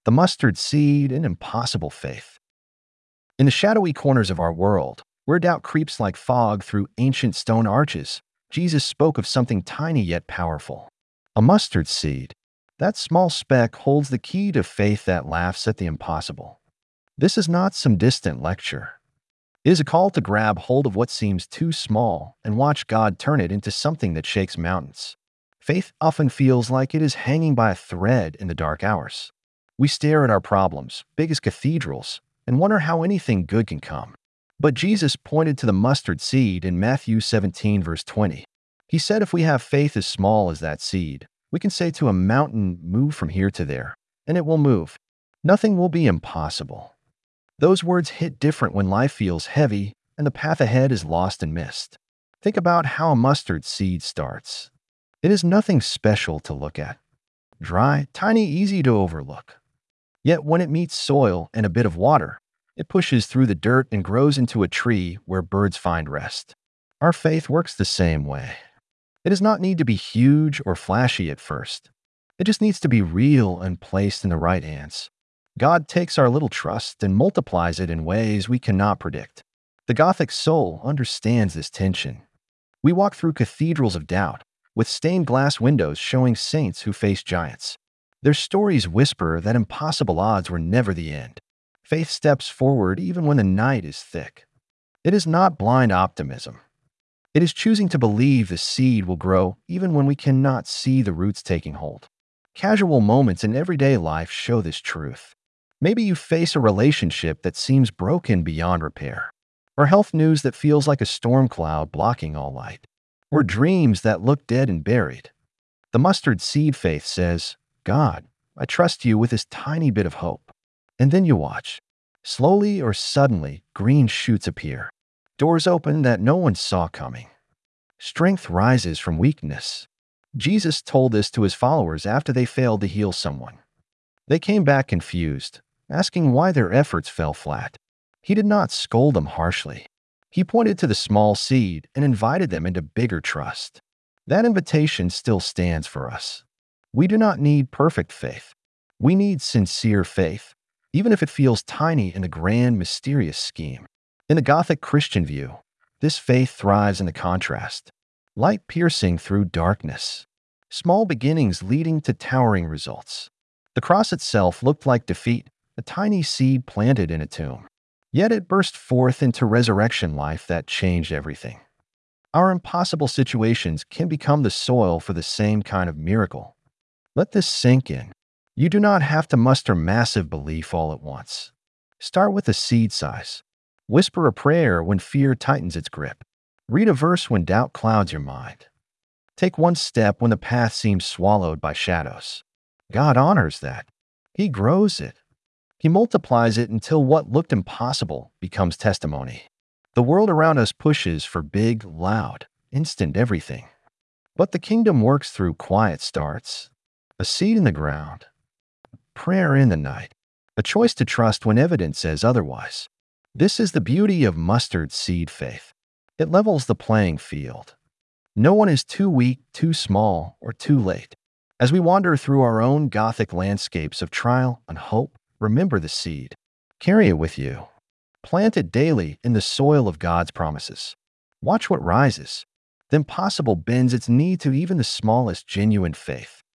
The mustard seed and impossible faith. In the shadowy corners of our world, where doubt creeps like fog through ancient stone arches, Jesus spoke of something tiny yet powerful. A mustard seed. That small speck holds the key to faith that laughs at the impossible. This is not some distant lecture. It is a call to grab hold of what seems too small and watch God turn it into something that shakes mountains. Faith often feels like it is hanging by a thread in the dark hours. We stare at our problems, big as cathedrals, and wonder how anything good can come. But Jesus pointed to the mustard seed in Matthew 17, verse 20. He said if we have faith as small as that seed, we can say to a mountain, move from here to there, and it will move. Nothing will be impossible. Those words hit different when life feels heavy and the path ahead is lost in mist. Think about how a mustard seed starts. It is nothing special to look at. Dry, tiny, easy to overlook. Yet when it meets soil and a bit of water, it pushes through the dirt and grows into a tree where birds find rest. Our faith works the same way. It does not need to be huge or flashy at first. It just needs to be real and placed in the right hands. God takes our little trust and multiplies it in ways we cannot predict. The Gothic soul understands this tension. We walk through cathedrals of doubt, with stained glass windows showing saints who face giants. Their stories whisper that impossible odds were never the end. Faith steps forward even when the night is thick. It is not blind optimism. It is choosing to believe the seed will grow even when we cannot see the roots taking hold. Casual moments in everyday life show this truth. Maybe you face a relationship that seems broken beyond repair, or health news that feels like a storm cloud blocking all light, or dreams that look dead and buried. The mustard seed faith says, God, I trust you with this tiny bit of hope. And then you watch. Slowly or suddenly, green shoots appear. Doors open that no one saw coming. Strength rises from weakness. Jesus told this to his followers after they failed to heal someone. They came back confused, asking why their efforts fell flat. He did not scold them harshly. He pointed to the small seed and invited them into bigger trust. That invitation still stands for us. We do not need perfect faith. We need sincere faith, even if it feels tiny in the grand, mysterious scheme. In the Gothic Christian view, this faith thrives in the contrast. Light piercing through darkness. Small beginnings leading to towering results. The cross itself looked like defeat, a tiny seed planted in a tomb. Yet it burst forth into resurrection life that changed everything. Our impossible situations can become the soil for the same kind of miracle. Let this sink in. You do not have to muster massive belief all at once. Start with a seed size. Whisper a prayer when fear tightens its grip. Read a verse when doubt clouds your mind. Take one step when the path seems swallowed by shadows. God honors that. He grows it. He multiplies it until what looked impossible becomes testimony. The world around us pushes for big, loud, instant everything. But the kingdom works through quiet starts. A seed in the ground. Prayer in the night. A choice to trust when evidence says otherwise. This is the beauty of mustard seed faith. It levels the playing field. No one is too weak, too small, or too late. As we wander through our own Gothic landscapes of trial and hope, remember the seed. Carry it with you. Plant it daily in the soil of God's promises. Watch what rises. The impossible bends its knee to even the smallest genuine faith.